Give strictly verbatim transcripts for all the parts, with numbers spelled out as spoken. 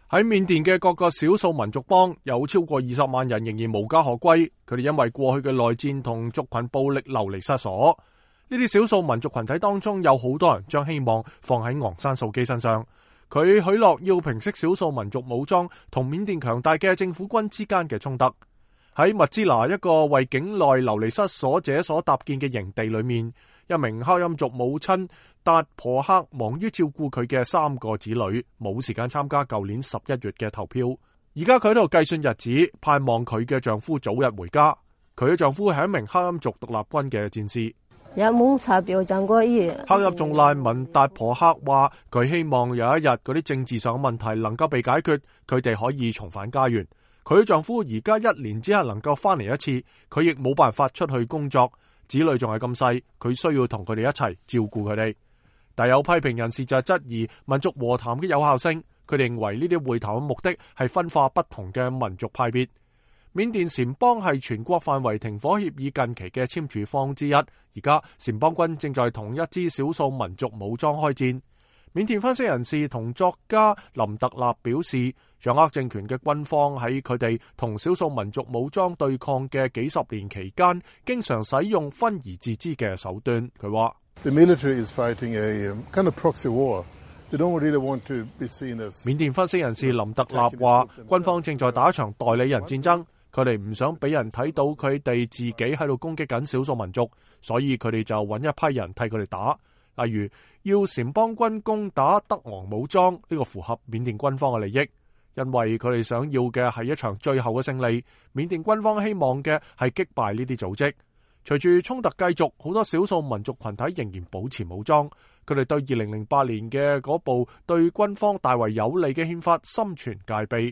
喺緬甸嘅各個少數民族邦，有超過二十萬人仍然無家可歸，佢哋因為過去嘅內戰同族群暴力流離失所。呢啲少數民族群體當中，有好多人將希望放喺昂山素姬身上。佢許諾要平息少數民族武裝同緬甸強大嘅政府軍之間嘅衝突。喺密支那一個為境內流離失所者所搭建嘅營地裏面，一名克欽族母親達婆克忙於照顧佢嘅三個子女，冇時間參加舊年十一月嘅投票。而家佢喺度計算日子，盼望佢嘅丈夫早日回家。佢嘅丈夫係一名克欽族獨立軍嘅戰士。克欽族難民達婆克話，佢希望有一日嗰啲政治上嘅問題能夠被解決，佢哋可以重返家園。佢嘅丈夫而家一年只係能夠翻嚟一次，佢亦冇辦法出去工作，子女仲係咁細，佢需要同佢哋一齊照顧佢哋。但有批評人士就係質疑民族和談嘅有效性，佢哋認為呢啲會談嘅目的係分化不同嘅民族派別。緬甸撣邦係全國範圍停火協議近期嘅簽署方之一，而家撣邦軍正在同一支少數民族武裝開戰。緬甸分析人士同作家林特納表示，掌握政權嘅軍方喺佢哋同少數民族武裝對抗嘅幾十年期間，經常使用分而治之嘅手段。佢話 The military is fighting a kind of proxy war. They don't really want to be seen as... 緬甸分析人士林特納話，軍方正在打一場代理人戰爭，佢哋唔想俾人睇到佢哋自己喺度攻擊緊少數民族，所以佢哋就揾一批人替佢哋打。例如要撣邦軍攻打德昂武裝，呢個符合緬甸軍方嘅利益，因為佢哋想要嘅係一場最後嘅勝利。緬甸軍方希望嘅係擊敗呢啲組織。隨住衝突繼續，好多少數民族群體仍然保持武裝，佢哋對二零零八年嘅嗰部對軍方大為有利嘅憲法心存戒備。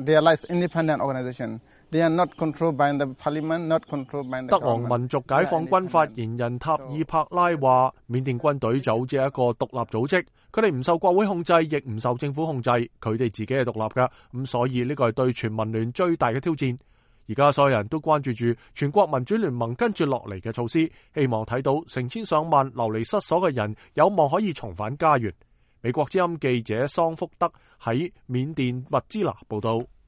德昂民族解放軍發言人塔爾柏拉話，緬甸軍隊就好似一個獨立組織，佢哋唔受國會控制，亦唔受政府控制，佢哋自己係獨立噶，咁所以呢個係對全民聯最大嘅挑戰。而家所有人都關注住全國民主聯盟跟住落嚟嘅措施，希望睇到成千上萬流離失所嘅人有望可以重返家園。美國之音記者桑福德喺緬甸密支那報道。